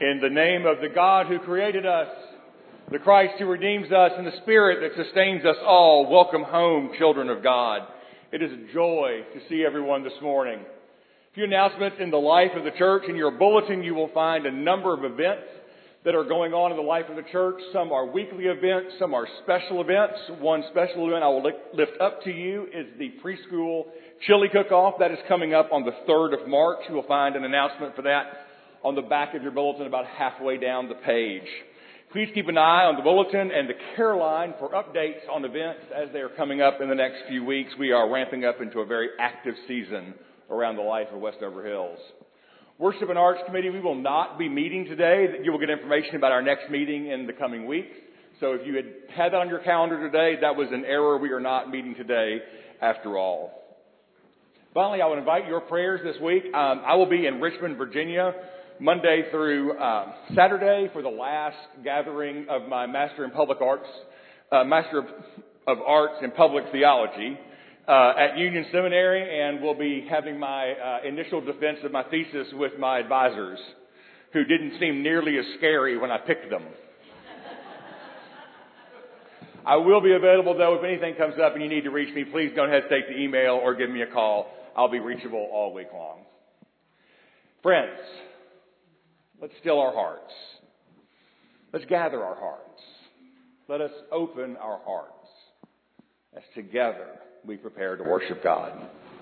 In the name of the God who created us, the Christ who redeems us, and the Spirit that sustains us all, welcome home, children of God. It is a joy to see everyone this morning. A few announcements in the life of the church. In your bulletin, you will find a number of events that are going on in the life of the church. Some are weekly events, some are special events. One special event I will lift up to you is the preschool chili cook-off. That is coming up on the 3rd of March. You will find an announcement for that on the back of your bulletin about halfway down the page. Please keep an eye on the bulletin and the care line for updates on events as they are coming up in the next few weeks. We are ramping up into a very active season around the life of Westover Hills. Worship and Arts Committee, we will not be meeting today. You will get information about our next meeting in the coming weeks. So if you had that on your calendar today, that was an error. We are not meeting today after all. Finally, I would invite your prayers this week. I will be in Richmond, Virginia, Monday through Saturday for the last gathering of my Master of Arts in Public Theology at Union Seminary, and will be having my initial defense of my thesis with my advisors, who didn't seem nearly as scary when I picked them. I will be available, though. If anything comes up and you need to reach me, please don't hesitate to email or give me a call. I'll be reachable all week long. Friends, let's still our hearts. Let's gather our hearts. Let us open our hearts as together we prepare to worship God.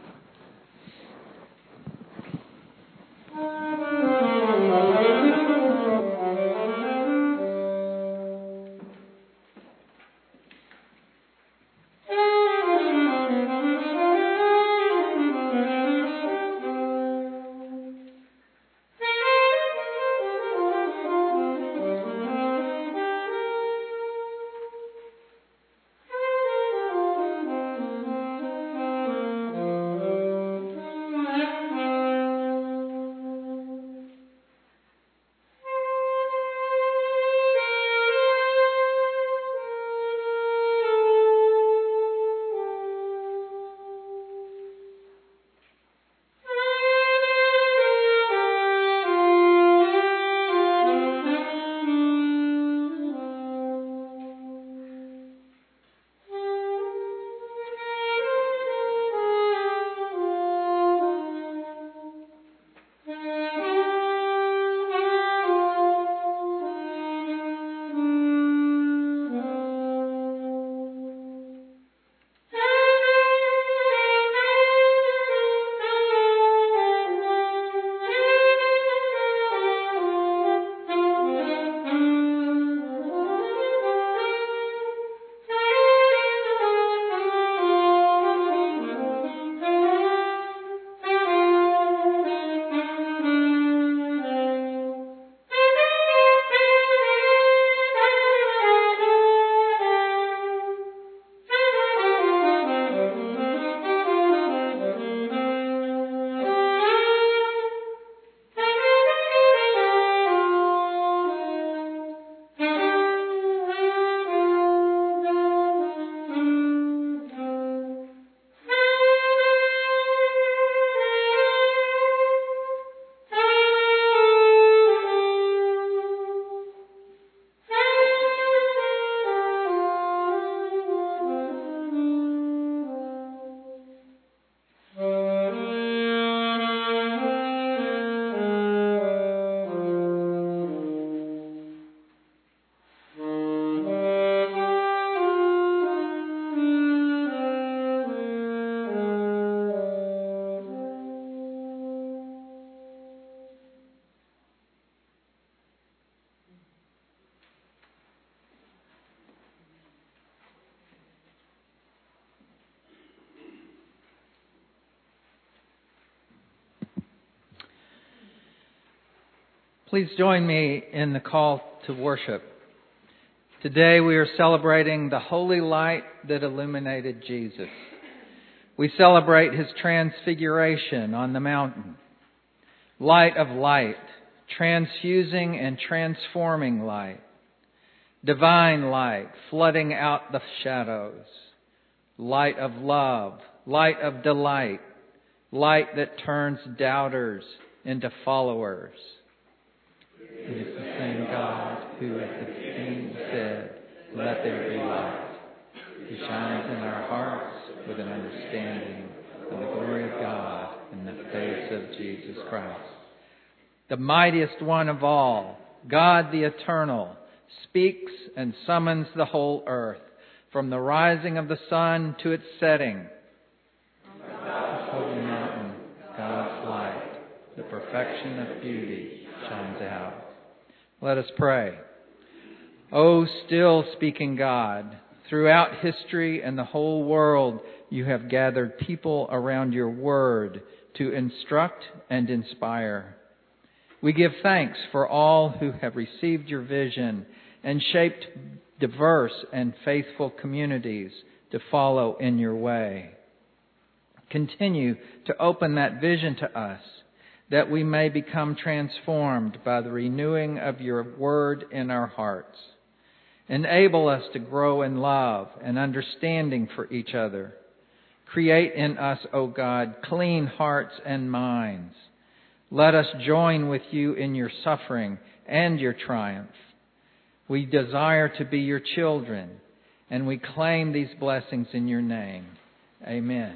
Please join me in the call to worship. Today we are celebrating the holy light that illuminated Jesus. We celebrate His transfiguration on the mountain. Light of light, transfusing and transforming light. Divine light, flooding out the shadows. Light of love, light of delight, light that turns doubters into followers. It is the same God who at the beginning said, "Let there be light," who shines in our hearts with an understanding of the glory of God in the face of Jesus Christ. The mightiest one of all, God the eternal, speaks and summons the whole earth, from the rising of the sun to its setting. The holy mountain, God's light, the perfection of beauty, shines out. Let us pray. O still speaking God, throughout history and the whole world, you have gathered people around your word to instruct and inspire. We give thanks for all who have received your vision and shaped diverse and faithful communities to follow in your way. Continue to open that vision to us, that we may become transformed by the renewing of your word in our hearts. Enable us to grow in love and understanding for each other. Create in us, O God, clean hearts and minds. Let us join with you in your suffering and your triumph. We desire to be your children, and we claim these blessings in your name. Amen.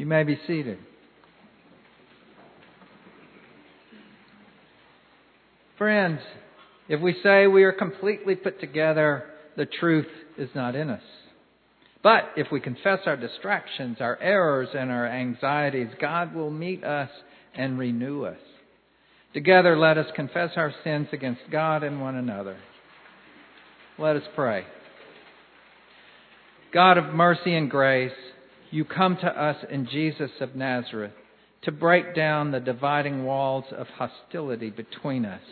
You may be seated. Friends, if we say we are completely put together, the truth is not in us. But if we confess our distractions, our errors, and our anxieties, God will meet us and renew us. Together, let us confess our sins against God and one another. Let us pray. God of mercy and grace, you come to us in Jesus of Nazareth to break down the dividing walls of hostility between us.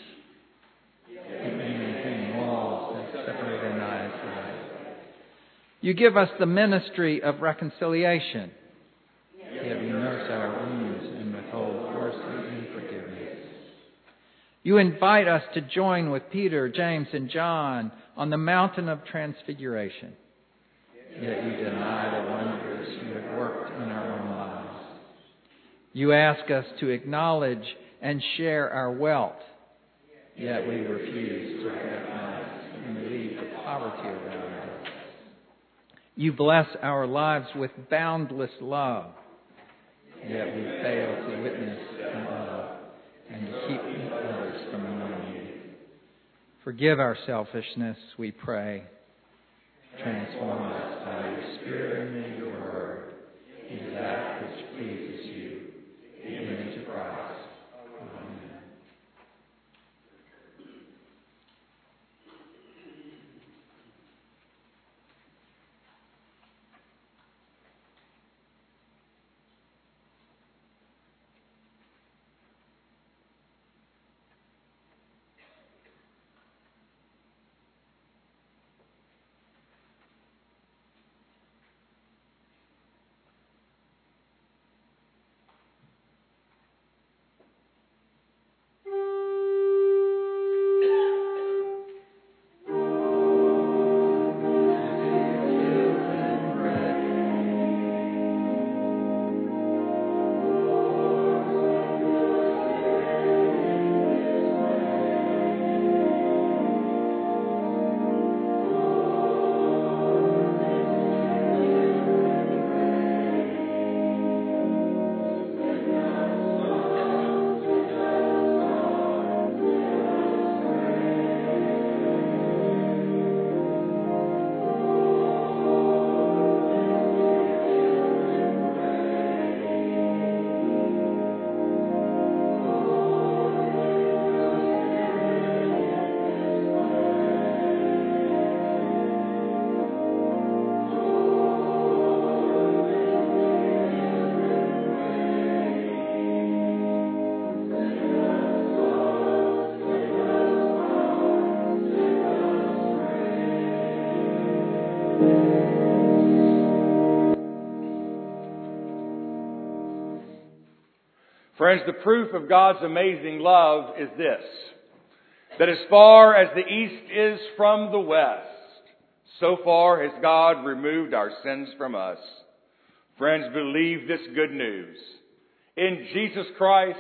Walls that separate and isolate. You give us the ministry of reconciliation. Yet you nurse our wounds and withhold mercy and forgiveness. You invite us to join with Peter, James, and John on the mountain of transfiguration. Yet you deny the wonders you have worked in our own lives. You ask us to acknowledge and share our wealth. Yet we refuse to recognize and leave the poverty around us. You bless our lives with boundless love. Yet we fail to witness and love and to keep others from knowing you. Forgive our selfishness, we pray. Transform us by your Spirit and your Word into that which pleases you, the image of Christ. Amen. Friends, the proof of God's amazing love is this, that as far as the east is from the west, so far has God removed our sins from us. Friends, believe this good news. In Jesus Christ,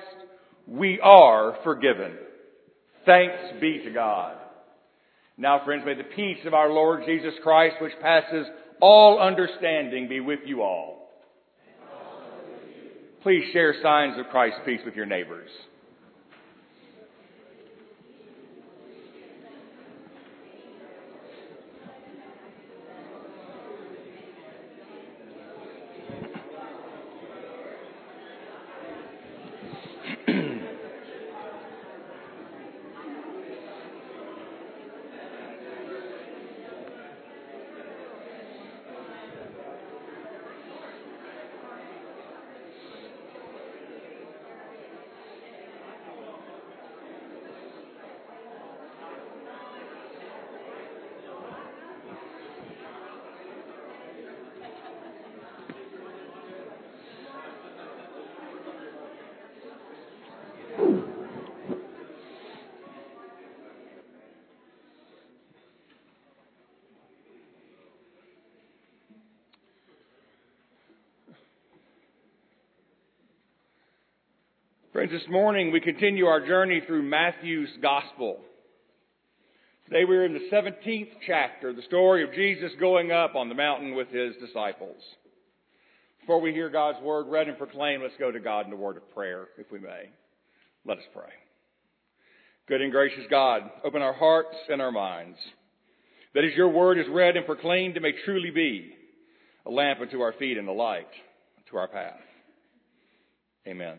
we are forgiven. Thanks be to God. Now, friends, may the peace of our Lord Jesus Christ, which passes all understanding, be with you all. Please share signs of Christ's peace with your neighbors. Friends, this morning we continue our journey through Matthew's Gospel. Today we're in the 17th chapter, the story of Jesus going up on the mountain with his disciples. Before we hear God's word read and proclaimed, let's go to God in a word of prayer, if we may. Let us pray. Good and gracious God, open our hearts and our minds, that as your word is read and proclaimed, it may truly be a lamp unto our feet and a light to our path. Amen.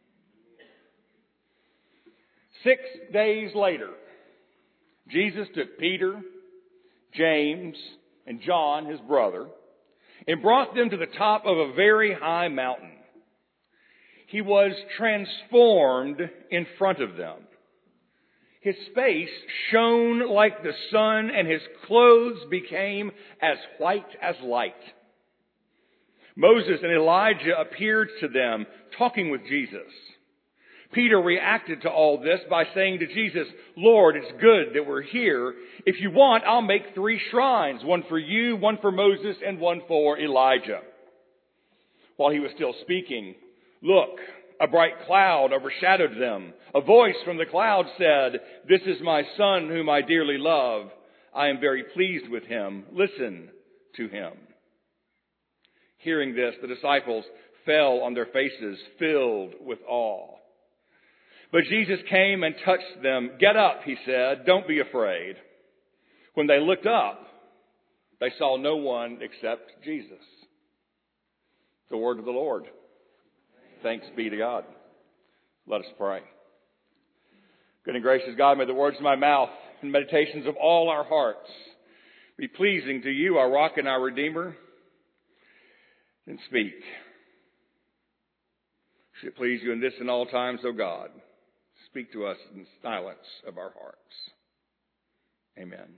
6 days later, Jesus took Peter, James, and John, his brother, and brought them to the top of a very high mountain. He was transformed in front of them. His face shone like the sun, and his clothes became as white as light. Moses and Elijah appeared to them, talking with Jesus. Peter reacted to all this by saying to Jesus, "Lord, it's good that we're here. If you want, I'll make 3 shrines, one for you, one for Moses, and one for Elijah." While he was still speaking, look, a bright cloud overshadowed them. A voice from the cloud said, "This is my son whom I dearly love. I am very pleased with him. Listen to him." Hearing this, the disciples fell on their faces, filled with awe. But Jesus came and touched them. "Get up," he said. "Don't be afraid." When they looked up, they saw no one except Jesus. The word of the Lord. Thanks be to God. Let us pray. Good and gracious God, may the words of my mouth and meditations of all our hearts be pleasing to you, our rock and our redeemer. And speak. Should it please you in this and all times, O God. Speak to us in the silence of our hearts. Amen.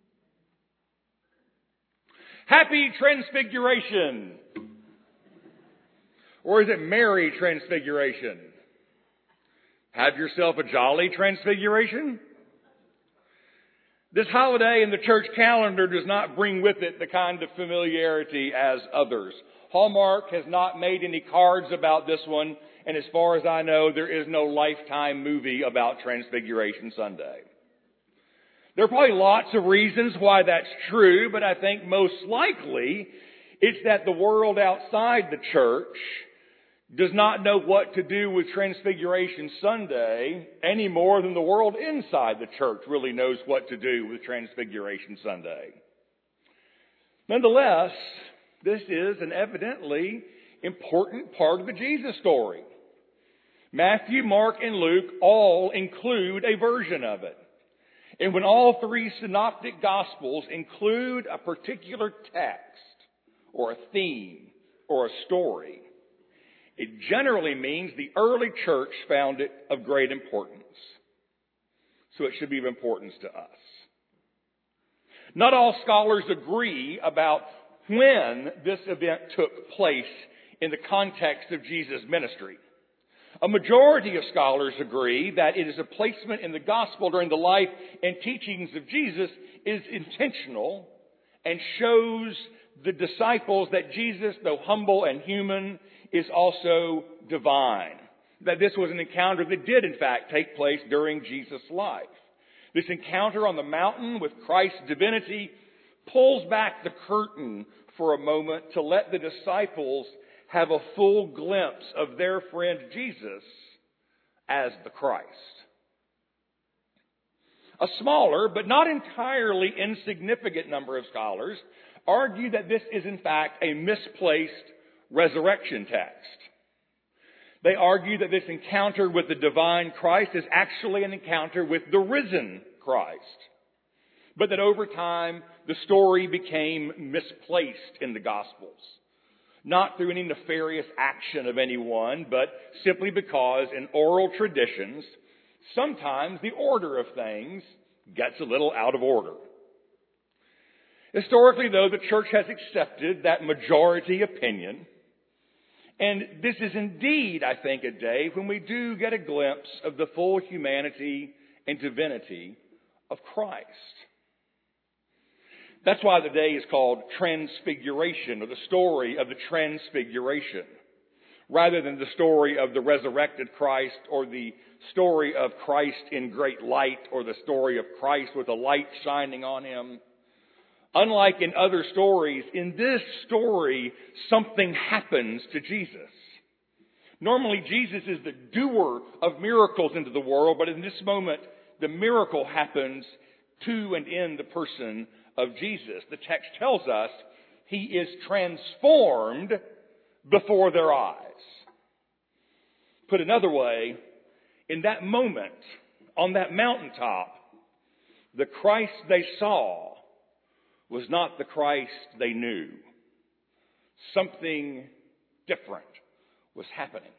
Happy Transfiguration. Or is it Merry Transfiguration? Have yourself a jolly Transfiguration? This holiday in the church calendar does not bring with it the kind of familiarity as others. Hallmark has not made any cards about this one. And as far as I know, there is no Lifetime movie about Transfiguration Sunday. There are probably lots of reasons why that's true, but I think most likely it's that the world outside the church does not know what to do with Transfiguration Sunday any more than the world inside the church really knows what to do with Transfiguration Sunday. Nonetheless, this is an evidently important part of the Jesus story. Matthew, Mark, and Luke all include a version of it. And when all 3 synoptic gospels include a particular text or a theme or a story, it generally means the early church found it of great importance. So it should be of importance to us. Not all scholars agree about when this event took place in the context of Jesus' ministry. A majority of scholars agree that it is a placement in the gospel during the life and teachings of Jesus is intentional and shows the disciples that Jesus, though humble and human, is also divine. That this was an encounter that did in fact take place during Jesus' life. This encounter on the mountain with Christ's divinity pulls back the curtain for a moment to let the disciples have a full glimpse of their friend Jesus as the Christ. A smaller, but not entirely insignificant number of scholars argue that this is in fact a misplaced resurrection text. They argue that this encounter with the divine Christ is actually an encounter with the risen Christ. But that over time, the story became misplaced in the Gospels. Not through any nefarious action of anyone, but simply because in oral traditions, sometimes the order of things gets a little out of order. Historically, though, the church has accepted that majority opinion. And this is indeed, I think, a day when we do get a glimpse of the full humanity and divinity of Christ. That's why the day is called Transfiguration, or the story of the Transfiguration, rather than the story of the resurrected Christ, or the story of Christ in great light, or the story of Christ with a light shining on him. Unlike in other stories, in this story, something happens to Jesus. Normally, Jesus is the doer of miracles into the world, but in this moment, the miracle happens to and in the person of Jesus. The text tells us he is transformed before their eyes. Put another way, in that moment, on that mountaintop, the Christ they saw was not the Christ they knew. Something different was happening.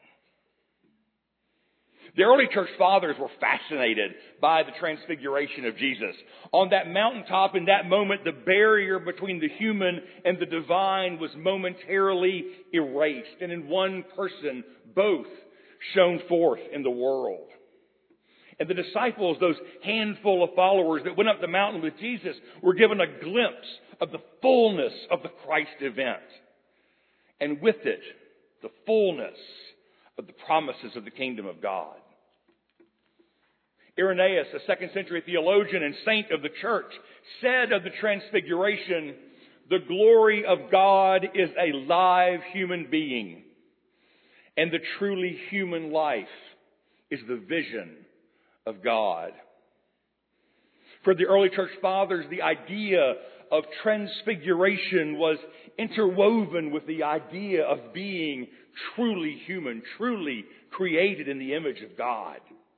The early church fathers were fascinated by the transfiguration of Jesus. On that mountaintop, in that moment, the barrier between the human and the divine was momentarily erased. And in one person, both shone forth in the world. And the disciples, those handful of followers that went up the mountain with Jesus, were given a glimpse of the fullness of the Christ event. And with it, the fullness of the promises of the kingdom of God. Irenaeus, a 2nd century theologian and saint of the church, said of the transfiguration, the glory of God is a live human being, and the truly human life is the vision of God. For the early church fathers, the idea of transfiguration was interwoven with the idea of being truly human, truly created in the image of God.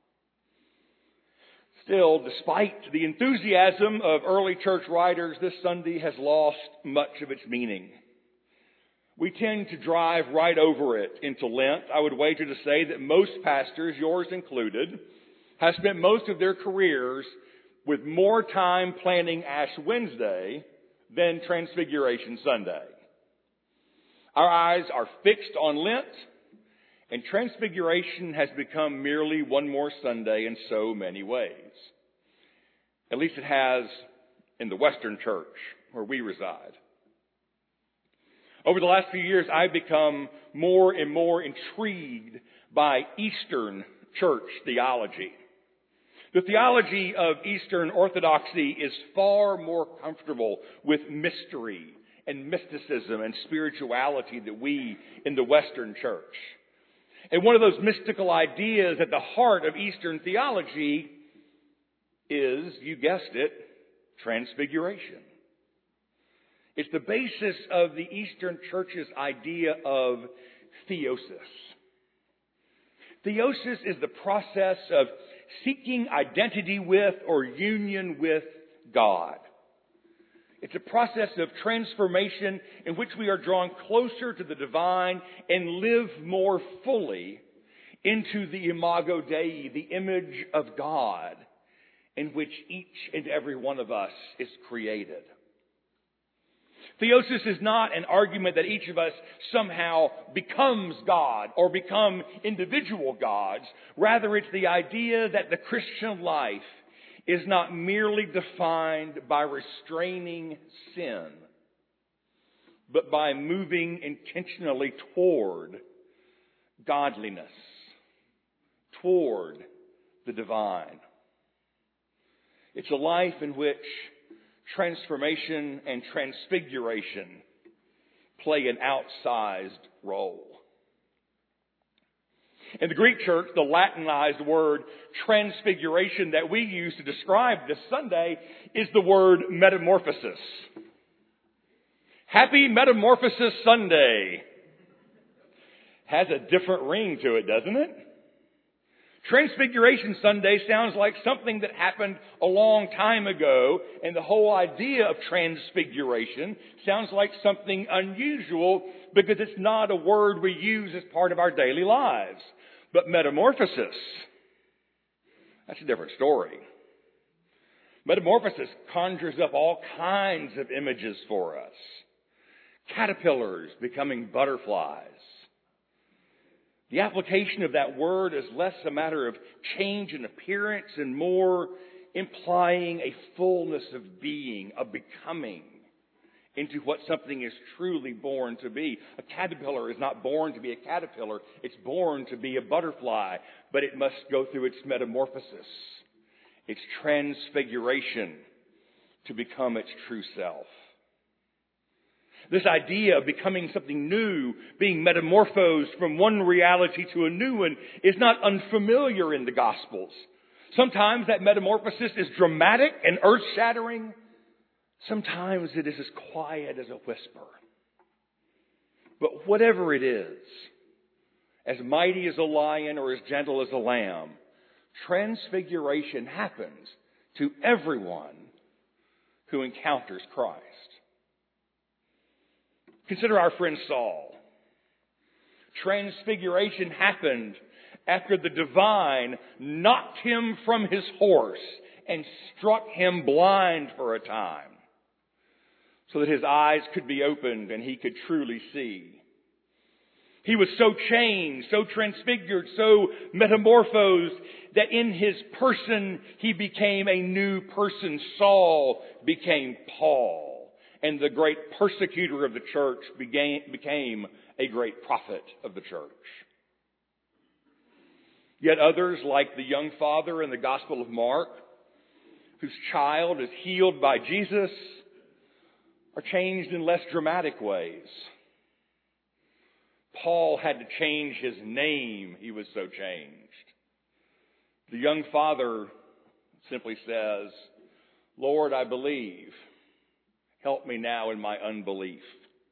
Still, despite the enthusiasm of early church writers, this Sunday has lost much of its meaning. We tend to drive right over it into Lent. I would wager to say that most pastors, yours included, have spent most of their careers with more time planning Ash Wednesday than Transfiguration Sunday. Our eyes are fixed on Lent, and Transfiguration has become merely one more Sunday in so many ways. At least it has in the Western church where we reside. Over the last few years, I've become more and more intrigued by Eastern church theology. The theology of Eastern Orthodoxy is far more comfortable with mystery and mysticism and spirituality than we in the Western church. And one of those mystical ideas at the heart of Eastern theology is, you guessed it, transfiguration. It's the basis of the Eastern Church's idea of theosis. Theosis is the process of seeking identity with or union with God. It's a process of transformation in which we are drawn closer to the divine and live more fully into the imago Dei, the image of God, in which each and every one of us is created. Theosis is not an argument that each of us somehow becomes God or become individual gods. Rather, it's the idea that the Christian life is not merely defined by restraining sin, but by moving intentionally toward godliness, toward the divine. It's a life in which transformation and transfiguration play an outsized role. In the Greek church, the Latinized word transfiguration that we use to describe this Sunday is the word metamorphosis. Happy Metamorphosis Sunday. Has a different ring to it, doesn't it? Transfiguration Sunday sounds like something that happened a long time ago, and the whole idea of transfiguration sounds like something unusual because it's not a word we use as part of our daily lives. But metamorphosis, that's a different story. Metamorphosis conjures up all kinds of images for us. Caterpillars becoming butterflies. The application of that word is less a matter of change in appearance and more implying a fullness of being, a becoming into what something is truly born to be. A caterpillar is not born to be a caterpillar. It's born to be a butterfly, but it must go through its metamorphosis, its transfiguration to become its true self. This idea of becoming something new, being metamorphosed from one reality to a new one, is not unfamiliar in the Gospels. Sometimes that metamorphosis is dramatic and earth-shattering. Sometimes it is as quiet as a whisper. But whatever it is, as mighty as a lion or as gentle as a lamb, transfiguration happens to everyone who encounters Christ. Consider our friend Saul. Transfiguration happened after the divine knocked him from his horse and struck him blind for a time, so that his eyes could be opened and he could truly see. He was so changed, so transfigured, so metamorphosed that in his person he became a new person. Saul became Paul, and the great persecutor of the church became a great prophet of the church. Yet others, like the young father in the Gospel of Mark, whose child is healed by Jesus, are changed in less dramatic ways. Paul had to change his name. He was so changed. The young father simply says, "Lord, I believe. Help me now in my unbelief."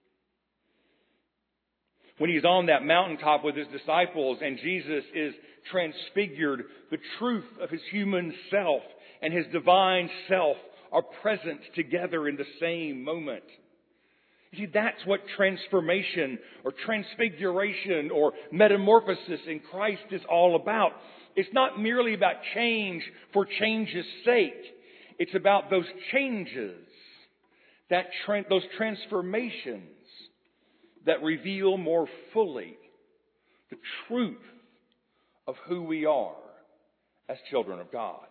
When he's on that mountaintop with his disciples and Jesus is transfigured, the truth of his human self and his divine self are present together in the same moment. You see, that's what transformation or transfiguration or metamorphosis in Christ is all about. It's not merely about change for change's sake. It's about those changes, those transformations that reveal more fully the truth of who we are as children of God.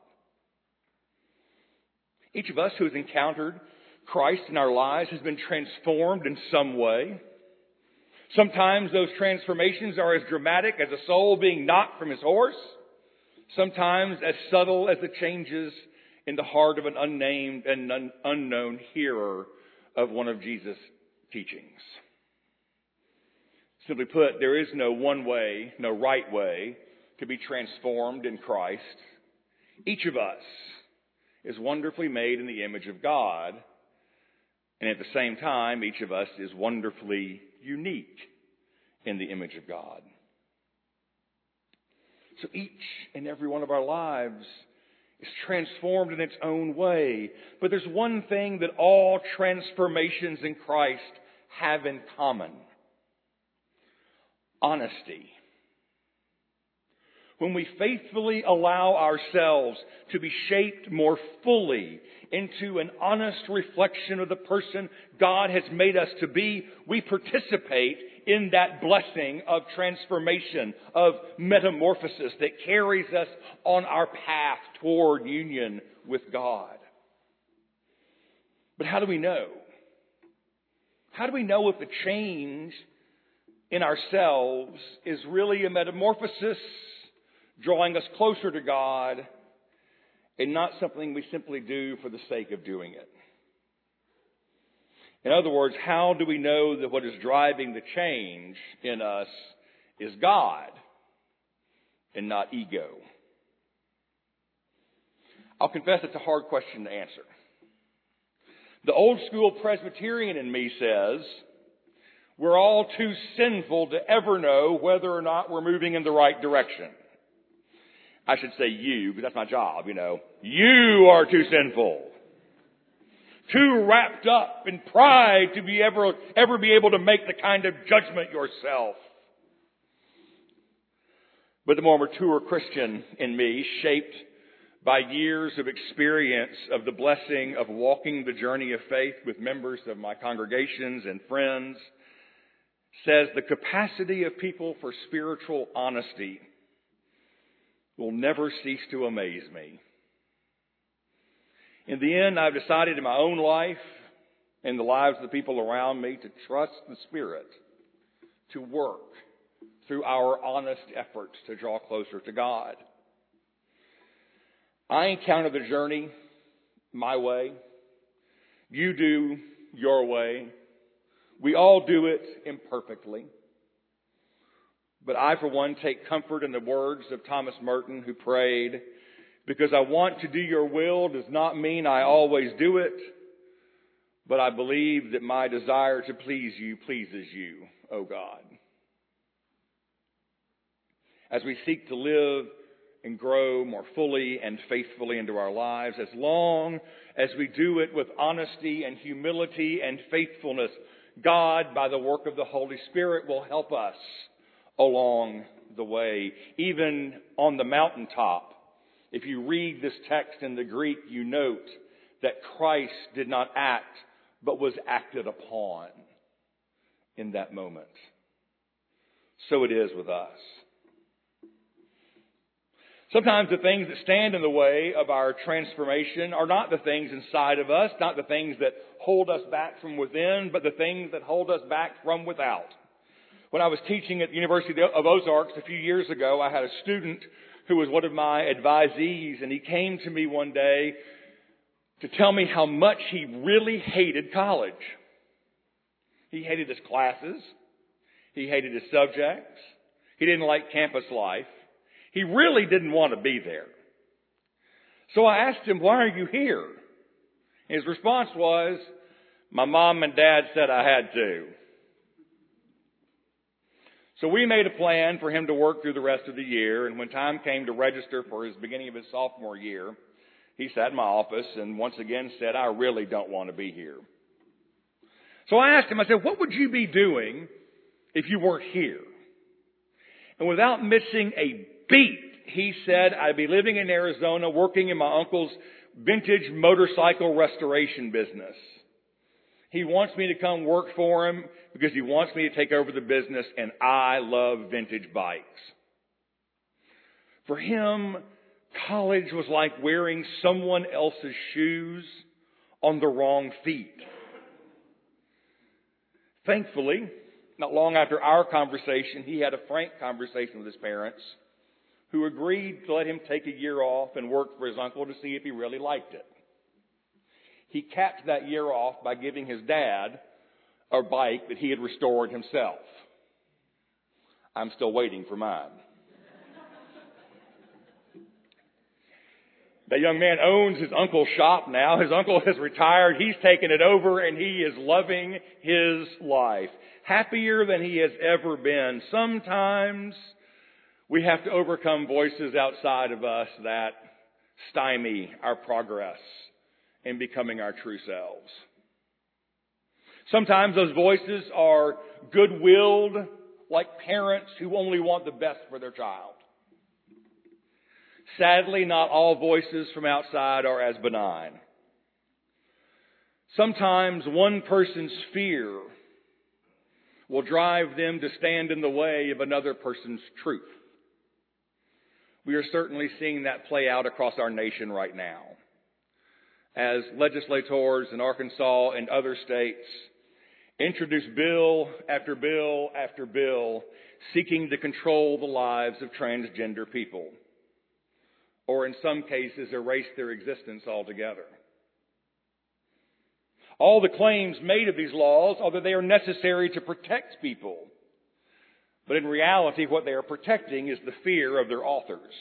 Each of us who has encountered Christ in our lives has been transformed in some way. Sometimes those transformations are as dramatic as a soul being knocked from his horse. Sometimes as subtle as the changes in the heart of an unnamed and unknown hearer of one of Jesus' teachings. Simply put, there is no one way, no right way to be transformed in Christ. Each of us is wonderfully made in the image of God. And at the same time, each of us is wonderfully unique in the image of God. So each and every one of our lives is transformed in its own way. But there's one thing that all transformations in Christ have in common: honesty. When we faithfully allow ourselves to be shaped more fully into an honest reflection of the person God has made us to be, we participate in that blessing of transformation, of metamorphosis that carries us on our path toward union with God. But how do we know? How do we know if the change in ourselves is really a metamorphosis drawing us closer to God and not something we simply do for the sake of doing it? In other words, how do we know that what is driving the change in us is God and not ego? I'll confess it's a hard question to answer. The old school Presbyterian in me says we're all too sinful to ever know whether or not we're moving in the right direction. I should say you, because that's my job, You are too sinful. Too wrapped up in pride to be ever be able to make the kind of judgment yourself. But the more mature Christian in me, shaped by years of experience of the blessing of walking the journey of faith with members of my congregations and friends, says the capacity of people for spiritual honesty will never cease to amaze me. In the end, I've decided in my own life and the lives of the people around me to trust the Spirit to work through our honest efforts to draw closer to God. I encounter the journey my way. You do your way. We all do it imperfectly. But I, for one, take comfort in the words of Thomas Merton, who prayed, "Because I want to do your will does not mean I always do it, but I believe that my desire to please you pleases you, O God." As we seek to live and grow more fully and faithfully into our lives, as long as we do it with honesty and humility and faithfulness, God, by the work of the Holy Spirit, will help us along the way. Even on the mountaintop, if you read this text in the Greek, you note that Christ did not act, but was acted upon in that moment. So it is with us. Sometimes the things that stand in the way of our transformation are not the things inside of us, not the things that hold us back from within, but the things that hold us back from without. When I was teaching at the University of Ozarks a few years ago, I had a student who was one of my advisees, and he came to me one day to tell me how much he really hated college. He hated his classes. He hated his subjects. He didn't like campus life. He really didn't want to be there. So I asked him, "Why are you here?" His response was, "My mom and dad said I had to." So we made a plan for him to work through the rest of the year, and when time came to register for his beginning of his sophomore year, he sat in my office and once again said, "I really don't want to be here." So I asked him, I said, "What would you be doing if you weren't here?" And without missing a beat, he said, "I'd be living in Arizona working in my uncle's vintage motorcycle restoration business. He wants me to come work for him because he wants me to take over the business, and I love vintage bikes." For him, college was like wearing someone else's shoes on the wrong feet. Thankfully, not long after our conversation, he had a frank conversation with his parents, who agreed to let him take a year off and work for his uncle to see if he really liked it. He capped that year off by giving his dad a bike that he had restored himself. I'm still waiting for mine. That young man owns his uncle's shop now. His uncle has retired. He's taken it over, and he is loving his life, happier than he has ever been. Sometimes we have to overcome voices outside of us that stymie our progress in becoming our true selves. Sometimes those voices are good-willed, like parents who only want the best for their child. Sadly, not all voices from outside are as benign. Sometimes one person's fear will drive them to stand in the way of another person's truth. We are certainly seeing that play out across our nation right now, as legislators in Arkansas and other states introduce bill after bill after bill seeking to control the lives of transgender people, or in some cases erase their existence altogether. All the claims made of these laws are that they are necessary to protect people. But in reality, what they are protecting is the fear of their authors.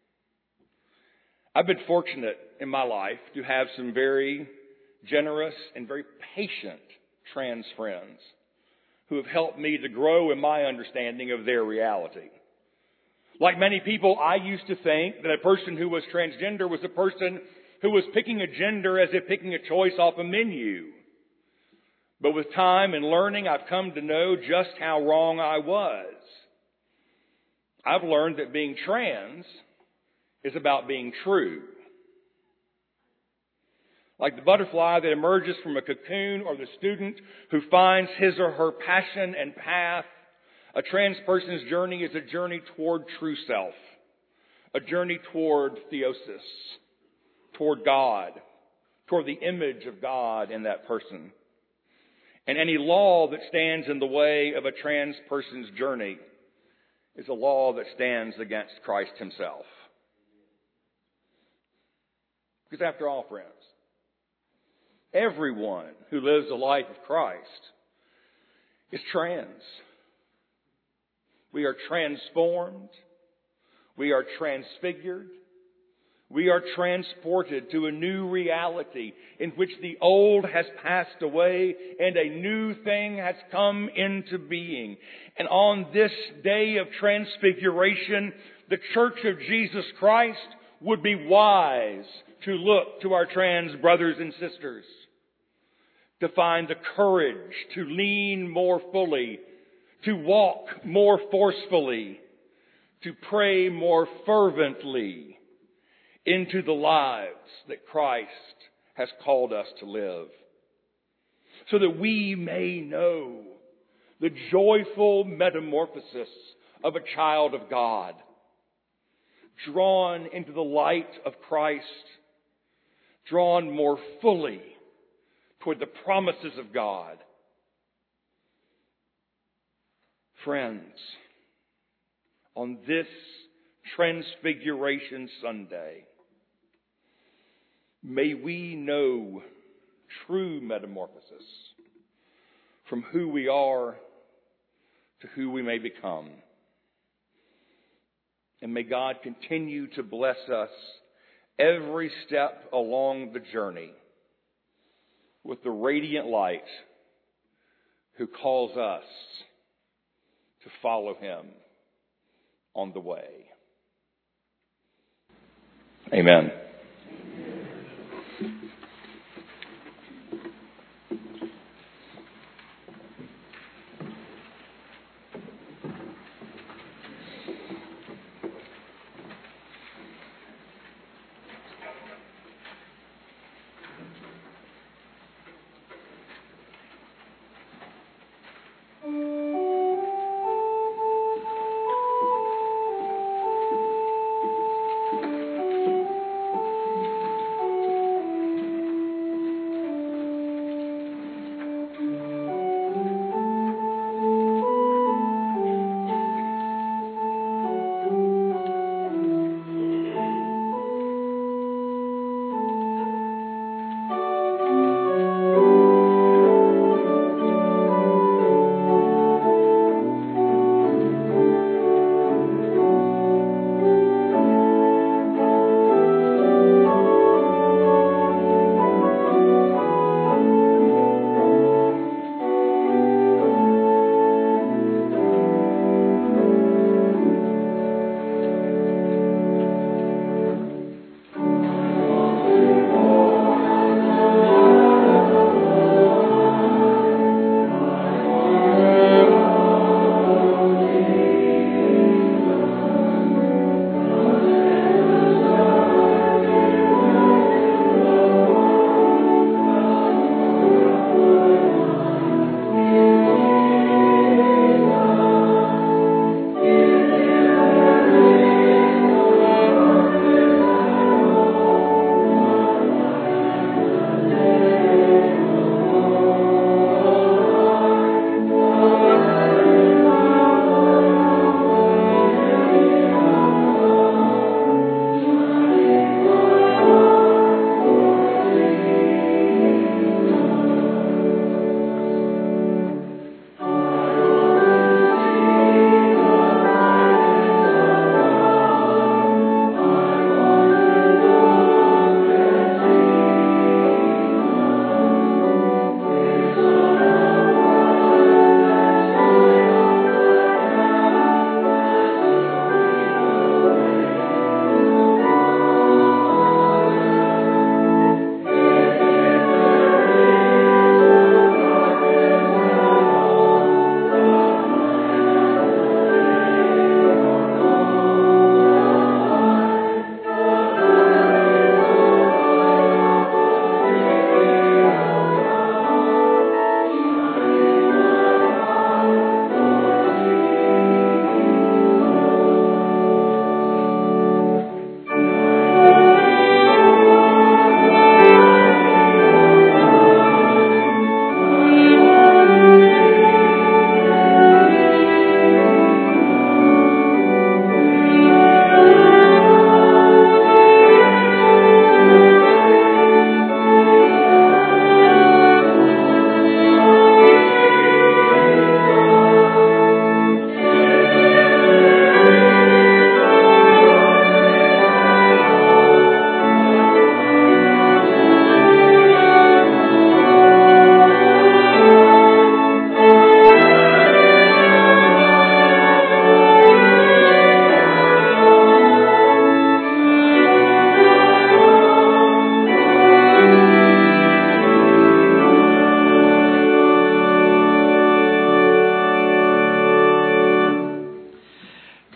I've been fortunate in my life to have some very generous and very patient trans friends who have helped me to grow in my understanding of their reality. Like many people, I used to think that a person who was transgender was a person who was picking a gender as if picking a choice off a menu. But with time and learning, I've come to know just how wrong I was. I've learned that being trans is about being true. Like the butterfly that emerges from a cocoon, or the student who finds his or her passion and path, a trans person's journey is a journey toward true self, a journey toward theosis, toward God, toward the image of God in that person. And any law that stands in the way of a trans person's journey is a law that stands against Christ himself. Because after all, friends, everyone who lives the life of Christ is trans. We are transformed. We are transfigured. We are transported to a new reality in which the old has passed away and a new thing has come into being. And on this day of transfiguration, the Church of Jesus Christ would be wise to look to our trans brothers and sisters, to find the courage to lean more fully, to walk more forcefully, to pray more fervently into the lives that Christ has called us to live, so that we may know the joyful metamorphosis of a child of God, drawn into the light of Christ, drawn more fully toward the promises of God. Friends, on this Transfiguration Sunday, may we know true metamorphosis from who we are to who we may become. And may God continue to bless us every step along the journey with the radiant light who calls us to follow Him on the way. Amen.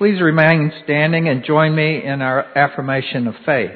Please remain standing and join me in our affirmation of faith.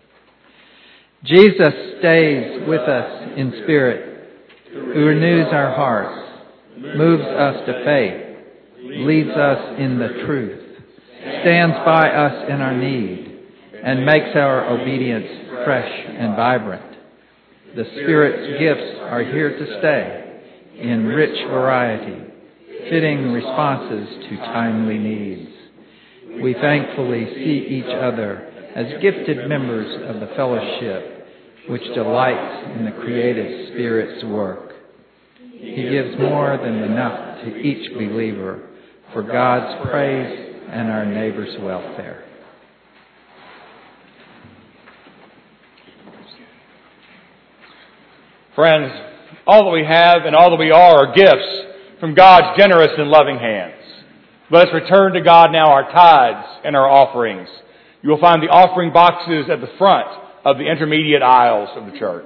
Jesus stays with us in spirit, who renews our hearts, moves us to faith, leads us in the truth, stands by us in our need, and makes our obedience fresh and vibrant. The Spirit's gifts are here to stay in rich variety, fitting responses to timely needs. We thankfully see each other as gifted members of the fellowship, which delights in the creative Spirit's work. He gives more than enough to each believer for God's praise and our neighbor's welfare. Friends, all that we have and all that we are gifts from God's generous and loving hands. Let us return to God now our tithes and our offerings. You will find the offering boxes at the front of the intermediate aisles of the church.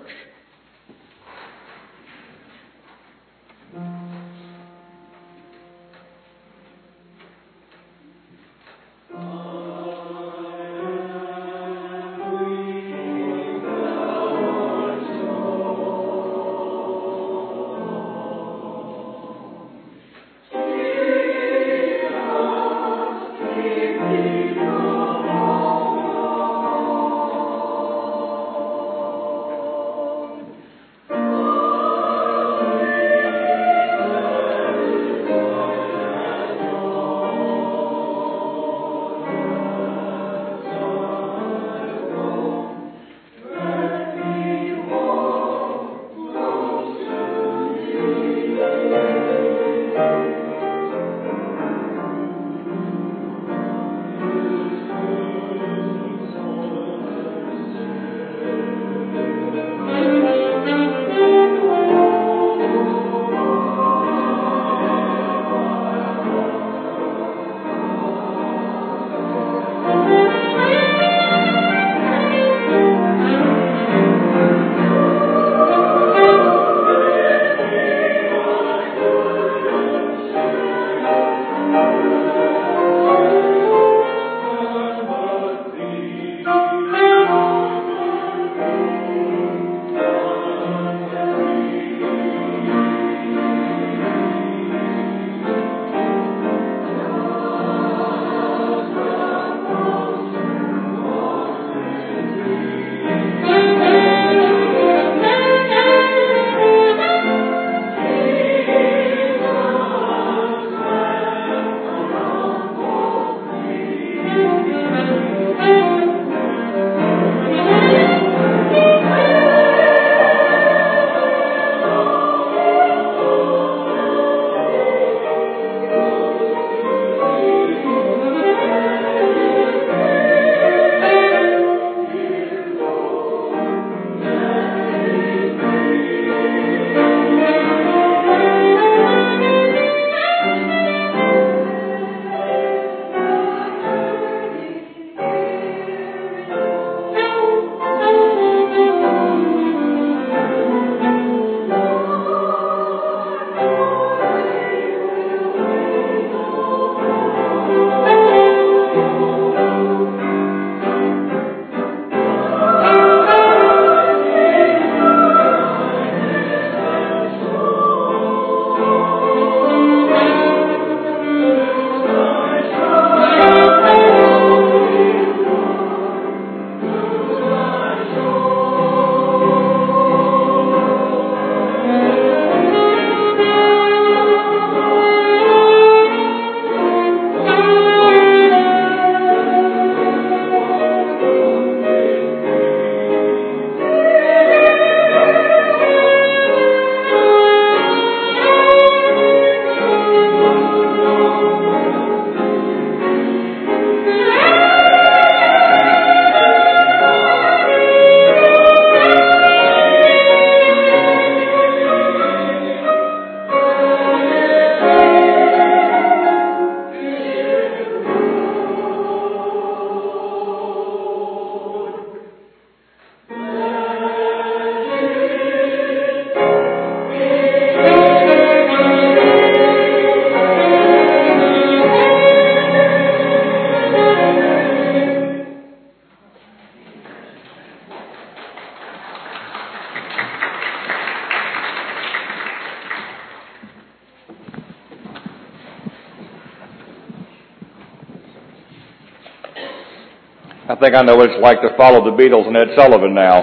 I think I know what it's like to follow the Beatles and Ed Sullivan now.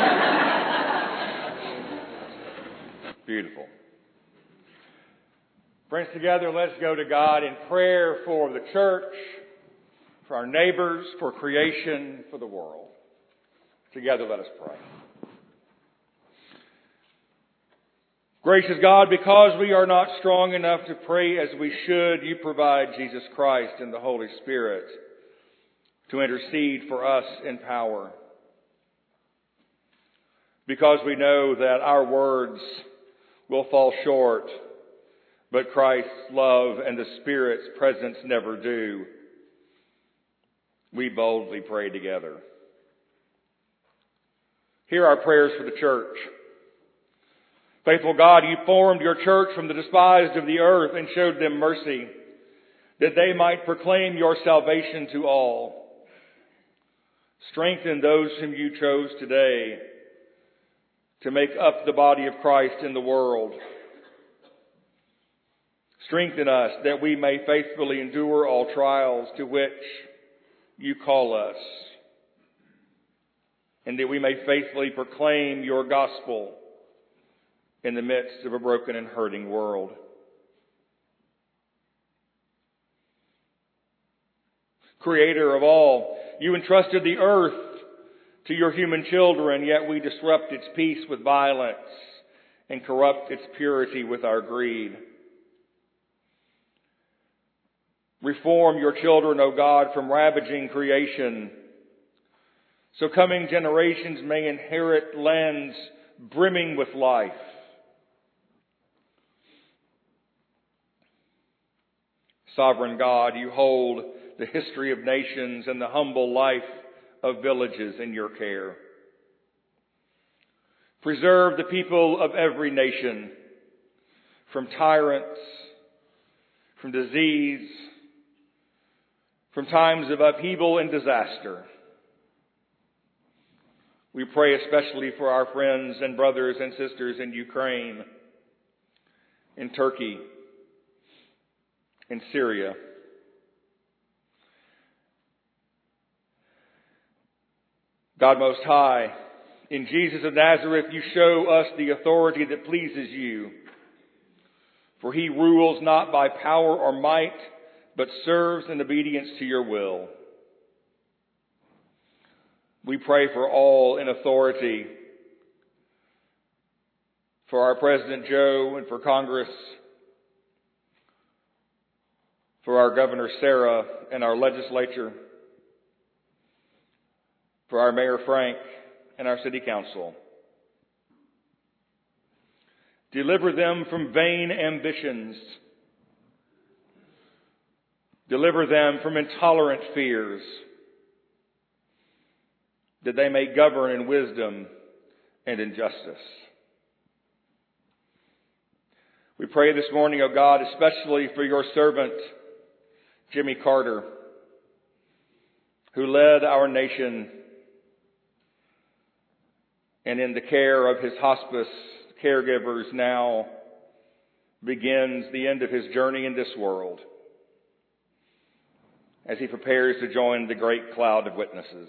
Beautiful. Friends, together, let's go to God in prayer for the church, for our neighbors, for creation, for the world. Together, let us pray. Gracious God, because we are not strong enough to pray as we should, you provide Jesus Christ and the Holy Spirit to intercede for us in power. Because we know that our words will fall short, but Christ's love and the Spirit's presence never do, we boldly pray together. Hear our prayers for the church. Faithful God, you formed your church from the despised of the earth and showed them mercy, that they might proclaim your salvation to all. Strengthen those whom you chose today to make up the body of Christ in the world. Strengthen us that we may faithfully endure all trials to which you call us, and that we may faithfully proclaim your gospel in the midst of a broken and hurting world. Creator of all, you entrusted the earth to your human children, yet we disrupt its peace with violence and corrupt its purity with our greed. Reform your children, O God, from ravaging creation, so coming generations may inherit lands brimming with life. Sovereign God, you hold the history of nations and the humble life of villages in your care. Preserve the people of every nation from tyrants, from disease, from times of upheaval and disaster. We pray especially for our friends and brothers and sisters in Ukraine, in Turkey, in Syria. God Most High, in Jesus of Nazareth, you show us the authority that pleases you. For he rules not by power or might, but serves in obedience to your will. We pray for all in authority, for our President Joe and for Congress, for our Governor Sarah and our legislature, for our Mayor Frank and our City Council. Deliver them from vain ambitions. Deliver them from intolerant fears, that they may govern in wisdom and in justice. We pray this morning, O God, especially for your servant, Jimmy Carter, who led our nation, and in the care of his hospice caregivers now begins the end of his journey in this world as he prepares to join the great cloud of witnesses.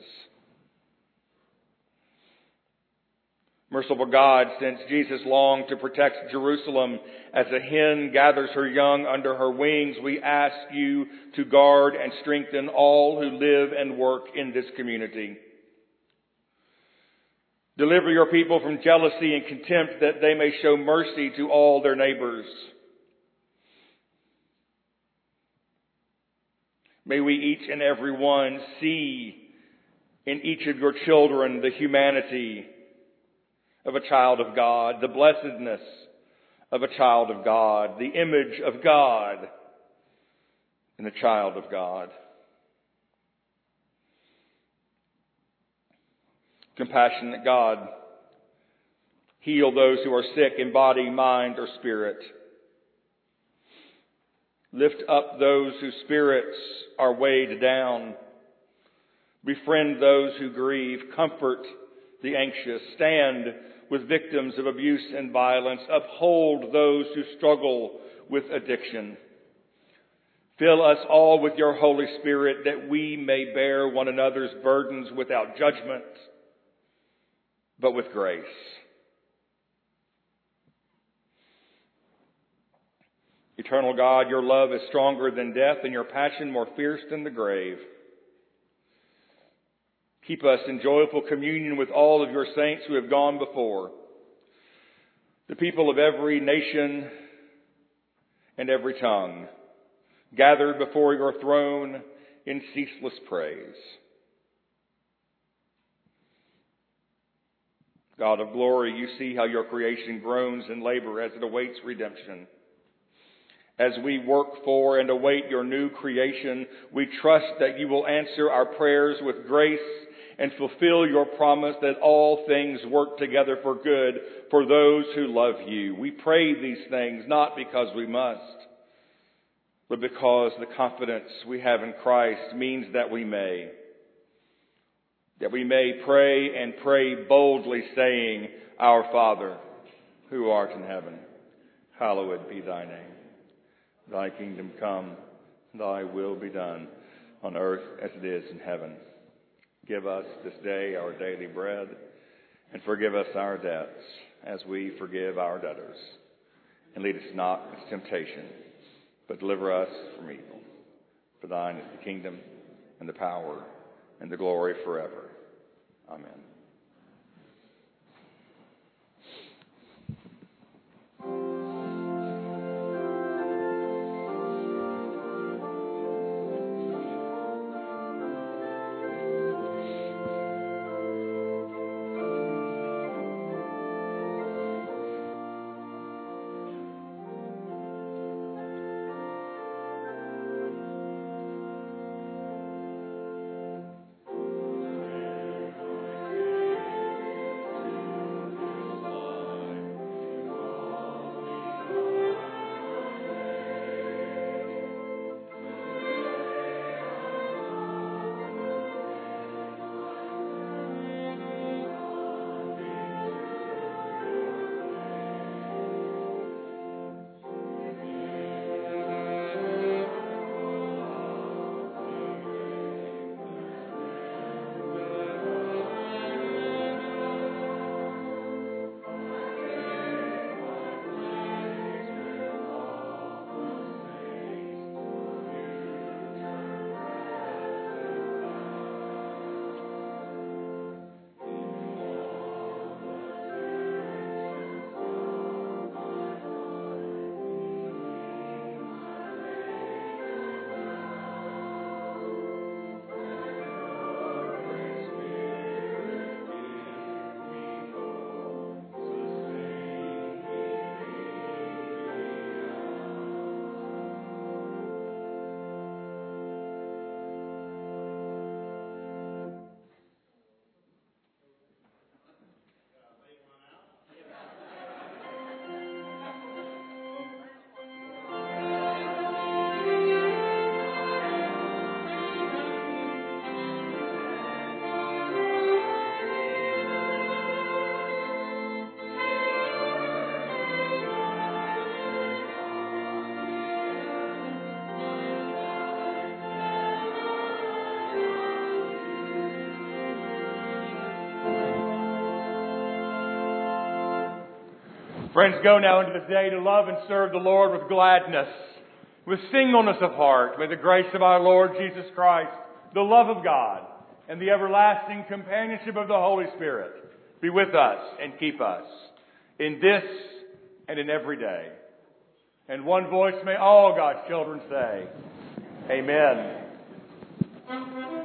Merciful God, since Jesus longed to protect Jerusalem as a hen gathers her young under her wings, we ask you to guard and strengthen all who live and work in this community. Deliver your people from jealousy and contempt, that they may show mercy to all their neighbors. May we each and every one see in each of your children the humanity of a child of God, the blessedness of a child of God, the image of God in the child of God. Compassionate God, heal those who are sick in body, mind, or spirit. Lift up those whose spirits are weighed down. Befriend those who grieve. Comfort the anxious. Stand with victims of abuse and violence. Uphold those who struggle with addiction. Fill us all with your Holy Spirit that we may bear one another's burdens without judgment, but with grace. Eternal God, your love is stronger than death and your passion more fierce than the grave. Keep us in joyful communion with all of your saints who have gone before, the people of every nation and every tongue, gathered before your throne in ceaseless praise. God of glory, you see how your creation groans in labor as it awaits redemption. As we work for and await your new creation, we trust that you will answer our prayers with grace and fulfill your promise that all things work together for good for those who love you. We pray these things not because we must, but because the confidence we have in Christ means that we may. That we may pray and pray boldly, saying, Our Father, who art in heaven, hallowed be thy name. Thy kingdom come, thy will be done, on earth as it is in heaven. Give us this day our daily bread, and forgive us our debts, as we forgive our debtors. And lead us not into temptation, but deliver us from evil. For thine is the kingdom, and the power, and the glory forever. Amen. Friends, go now into this day to love and serve the Lord with gladness, with singleness of heart. May the grace of our Lord Jesus Christ, the love of God, and the everlasting companionship of the Holy Spirit be with us and keep us in this and in every day. And one voice may all God's children say, Amen.